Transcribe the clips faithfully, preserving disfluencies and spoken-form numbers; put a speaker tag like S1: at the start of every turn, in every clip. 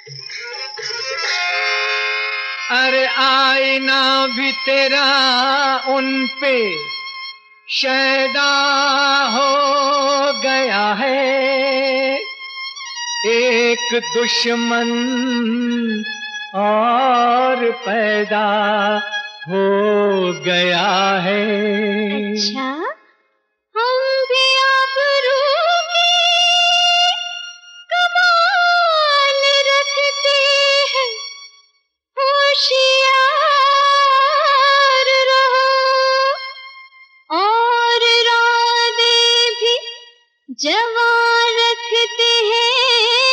S1: अरे आईना भी तेरा उन पे शैदा हो गया है, एक दुश्मन और पैदा हो गया है।
S2: अच्छा, हम भी आबरू की कमाल रखते हैं, होशियार रहो और इरादे भी जवां रखते हैं,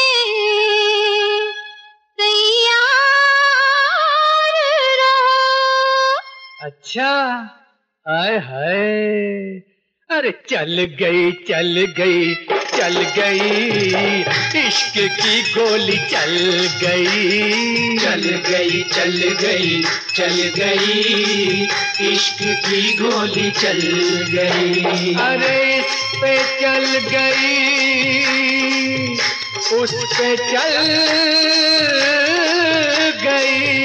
S2: तैयार रहो।
S1: अच्छा, आय हाय, अरे चल गई चल गई चल गई, इश्क की गोली चल गई।
S3: चल गई चल गई चल गई, इश्क की गोली चल गई।
S1: अरे इस पे चल गई, उस पे चल गई,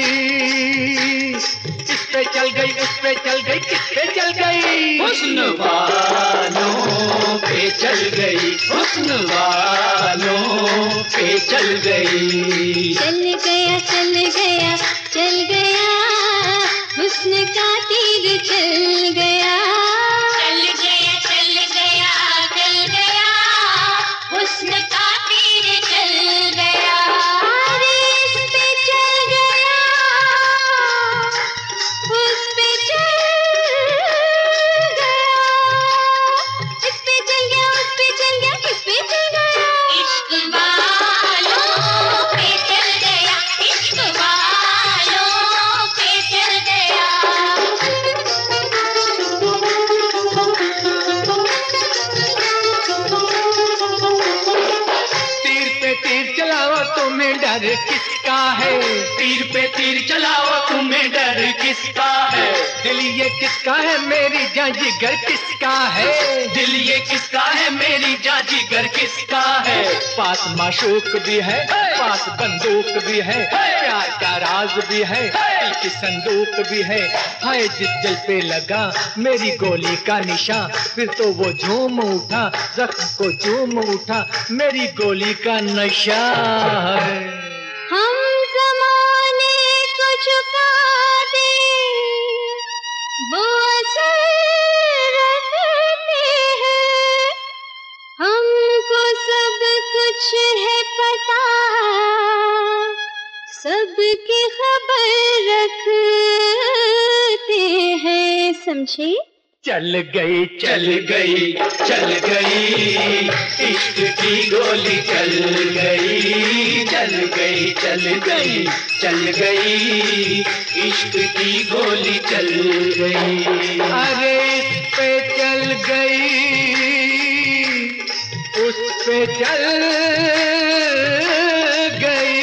S1: इस पे चल गई उस पे चल गई, किस पे चल गई?
S3: हुस्न वालों पे चल गई, हुस्न वालों पे चल गई।
S2: चल गया चल गया चल गया, हुस्न का तीर चल गया। चल गया चल गया चल गया, हुस्न का तीर चल गया। अरे इस पे चल गया, उस पे चल गया, इस पे चल गया उस पे चल गया, किस पे चल गया? इश्क वालों पे चल गया, इश्क वालों पे चल गया।
S1: तीर पे तीर चलाओ तुम्हें डर किसका है?
S3: तीर पे तीर चलाओ तुम्हें डर किसका है?
S1: दिल ये किसका है, मेरी जान जिगर किसका है?
S3: दिल ये किसका है, मेरी जान जिगर किसका है?
S1: पास माशूक भी है, पास बंदूक भी है, प्यार का राज भी है, दिल की संदूक भी है। हाय जिस दिल पे लगा मेरी गोली का निशान, फिर तो वो झूम उठा, जख्म को झूम उठा, मेरी गोली का नशा है।
S2: हम ज़माने को झुका दे, वो असर रखते हैं, हमको सब कुछ है पता, सबकी खबर रखते हैं, समझे?
S1: चल गई
S3: चल गई चल गई, इश्क की गोली चल गई। चल गई चल गई चल गई, इश्क की गोली चल गई।
S1: अरे इस पे चल गई, उस पे चल गई,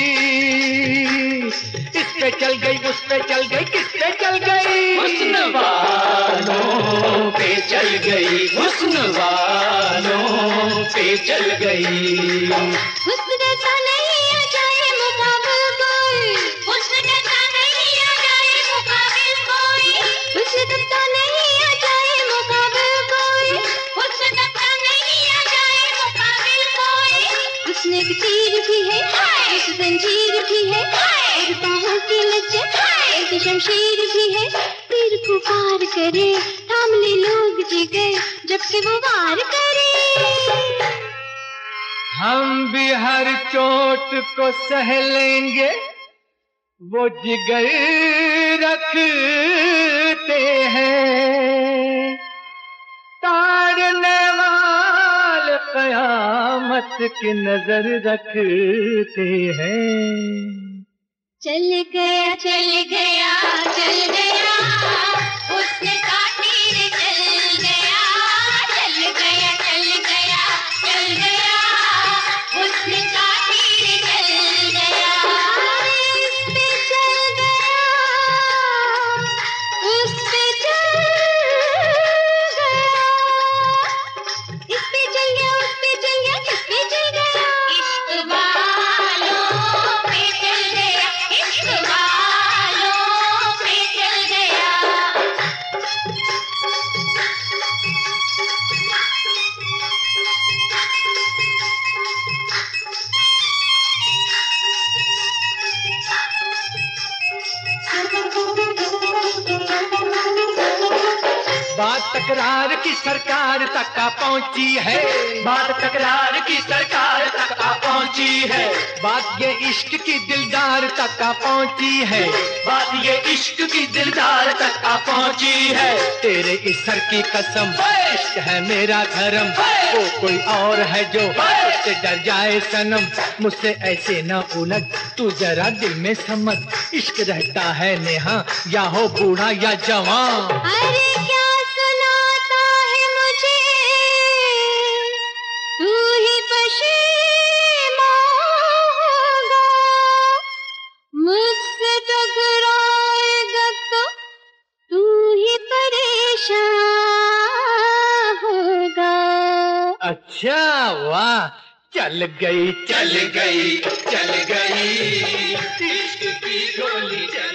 S1: इस पे चल गई उस पे चल गई, किस पे चल गई?
S3: हुस्न वालों पे चल गई, हुस्न वालों पे चल गई।
S2: हुस्न जैसा नहीं आ जाए मुकाबिल कोई, हुस्न जैसा नहीं आ जाए मुकाबिल कोई, हुस्न जैसा नहीं आ जाए मुकाबिल कोई, हुस्न जैसा नहीं आ जाए मुकाबिल कोई। हुस्न एक तीर भी है, एक जंजीर भी है, और बाहों की लचक एक शमशीर भी है। तीर को पार करे, थाम ले लोग जिगर, जबकि वो वार करे।
S1: हम भी हर चोट को सह लेंगे, वो जिगर रखते हैं, ताड़ने वाले कयामत की नजर रखते हैं।
S2: चल गया चल गया चल गया, हुस्न का तीर चल गया। चल गया चल गया चल गया, हुस्न का तीर चल गया। इस पे चल गया, उस पे चल गया, इस पे चल गया उस पे चल गया, किस पे चल गया? इश्क वालों
S1: तकरार की सरकार तक आ पहुंची है,
S3: बात तकरार की सरकार तक आ पहुंची है,
S1: बात ये इश्क की दिलदार तक आ पहुंची है,
S3: बात ये इश्क की दिलदार तक आ पहुंची है।
S1: तेरे इस सर की कसम इश्क है मेरा धर्म, वो कोई और है जो मुझसे डर जाए सनम, मुझसे ऐसे न उलझ तू जरा दिल में समझ, इश्क रहता है नेहा या हो बूढ़ा या जवान।
S2: अरे क्या सुनाता है मुझे तू ही पशेमान होगा, मुझसे टकराएगा तो तू ही परेशान होगा।
S1: अच्छा वाह, चल गई
S3: चल गई चल गई इश्क की गोली चल